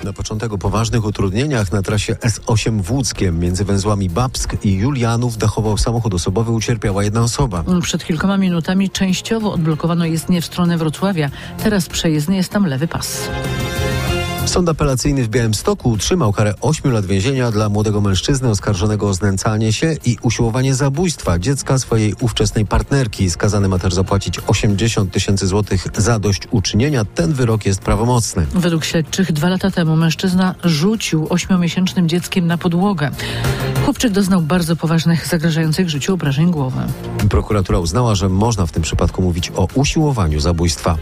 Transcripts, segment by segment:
Na początek o poważnych utrudnieniach na trasie S8 w Łódzkiem między węzłami Babsk i Julianów dachował samochód osobowy, ucierpiała jedna osoba. Przed kilkoma minutami częściowo odblokowano jezdnię w stronę Wrocławia. Teraz przejezdny jest tam lewy pas. Sąd apelacyjny w Białymstoku utrzymał karę 8 lat więzienia dla młodego mężczyzny oskarżonego o znęcanie się i usiłowanie zabójstwa dziecka swojej ówczesnej partnerki. Skazany ma też zapłacić 80 000 złotych zadośćuczynienia. Ten wyrok jest prawomocny. Według śledczych 2 lata temu mężczyzna rzucił 8-miesięcznym dzieckiem na podłogę. Chłopczyk doznał bardzo poważnych, zagrażających życiu obrażeń głowy. Prokuratura uznała, że można w tym przypadku mówić o usiłowaniu zabójstwa.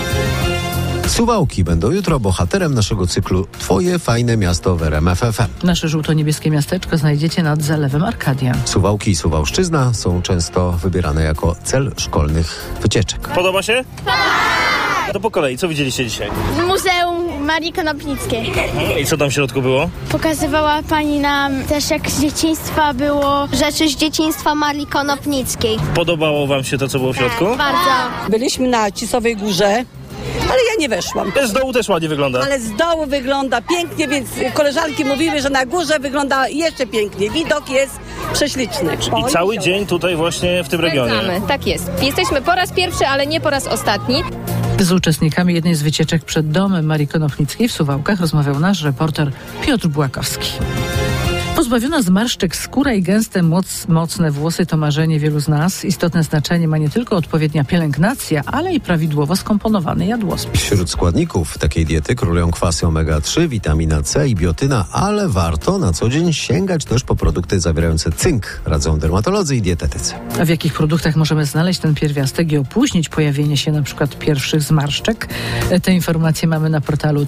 Suwałki będą jutro bohaterem naszego cyklu Twoje fajne miasto w RMF FM. Nasze żółto-niebieskie miasteczko znajdziecie nad Zalewem Arkadia. Suwałki i Suwałszczyzna są często wybierane jako cel szkolnych wycieczek. Podoba się? Tak! To po kolei, co widzieliście dzisiaj? Muzeum Marii Konopnickiej. I co tam w środku było? Pokazywała pani nam też, jak z dzieciństwa było. Rzeczy z dzieciństwa Marii Konopnickiej. Podobało wam się to, co było w środku? Bardzo. Byliśmy na Cisowej Górze, ale ja nie weszłam. Z dołu też ładnie wygląda. Ale z dołu wygląda pięknie, więc koleżanki mówiły, że na górze wygląda jeszcze piękniej. Widok jest prześliczny. I cały dzień tutaj właśnie w tym regionie. Tak jest. Jesteśmy po raz pierwszy, ale nie po raz ostatni. Z uczestnikami jednej z wycieczek przed domem Marii Konopnickiej w Suwałkach rozmawiał nasz reporter Piotr Błakowski. Pozbawiona zmarszczek skóra i gęste, mocne włosy to marzenie wielu z nas. Istotne znaczenie ma nie tylko odpowiednia pielęgnacja, ale i prawidłowo skomponowany jadłospis. Wśród składników takiej diety królują kwasy omega-3, witamina C i biotyna, ale warto na co dzień sięgać też po produkty zawierające cynk, radzą dermatolodzy i dietetycy. A w jakich produktach możemy znaleźć ten pierwiastek i opóźnić pojawienie się na przykład pierwszych zmarszczek? Te informacje mamy na portalu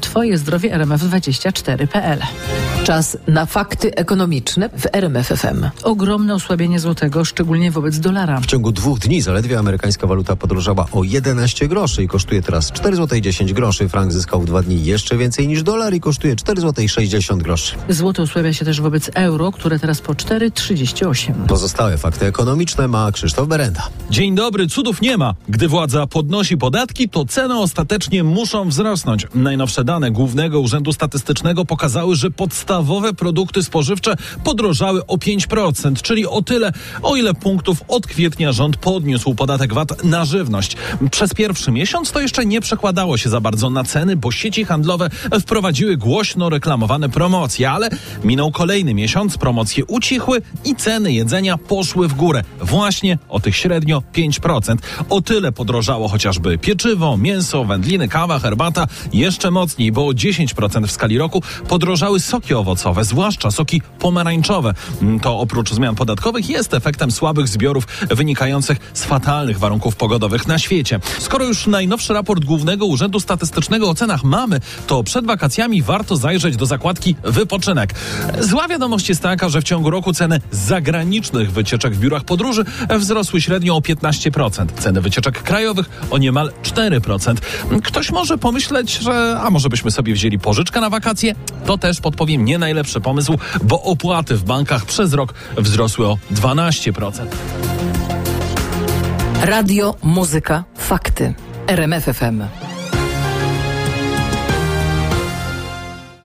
twojezdrowie.rmf24.pl. Czas na fakty ekonomiczne w RMF FM. Ogromne osłabienie złotego, szczególnie wobec dolara. W ciągu 2 dni zaledwie amerykańska waluta podrożała o 11 groszy i kosztuje teraz 4,10 zł. Frank zyskał w 2 dni jeszcze więcej niż dolar i kosztuje 4,60 zł. Złoto osłabia się też wobec euro, które teraz po 4,38. Pozostałe fakty ekonomiczne ma Krzysztof Berenda. Dzień dobry, cudów nie ma. Gdy władza podnosi podatki, to ceny ostatecznie muszą wzrosnąć. Najnowsze dane Głównego Urzędu Statystycznego pokazały, że podstawowe produkty spożywcze podrożały o 5%, czyli o tyle, o ile punktów od kwietnia rząd podniósł podatek VAT na żywność. Przez pierwszy miesiąc to jeszcze nie przekładało się za bardzo na ceny, bo sieci handlowe wprowadziły głośno reklamowane promocje, ale minął kolejny miesiąc, promocje ucichły i ceny jedzenia poszły w górę. Właśnie o tych średnio 5%. O tyle podrożało chociażby pieczywo, mięso, wędliny, kawa, herbata. Jeszcze mocniej, bo o 10% w skali roku podrożały soki owocowe, zwłaszcza soki pomarańczowe. To oprócz zmian podatkowych jest efektem słabych zbiorów wynikających z fatalnych warunków pogodowych na świecie. Skoro już najnowszy raport Głównego Urzędu Statystycznego o cenach mamy, to przed wakacjami warto zajrzeć do zakładki wypoczynek. Zła wiadomość jest taka, że w ciągu roku ceny zagranicznych wycieczek w biurach podróży wzrosły średnio o 15%. Ceny wycieczek krajowych o niemal 4%. Ktoś może pomyśleć, że a może byśmy sobie wzięli pożyczkę na wakacje? To też podpowiem nie najlepszy pomysł, bo opłaty w bankach przez rok wzrosły o 12%. Radio, muzyka, fakty. RMF FM.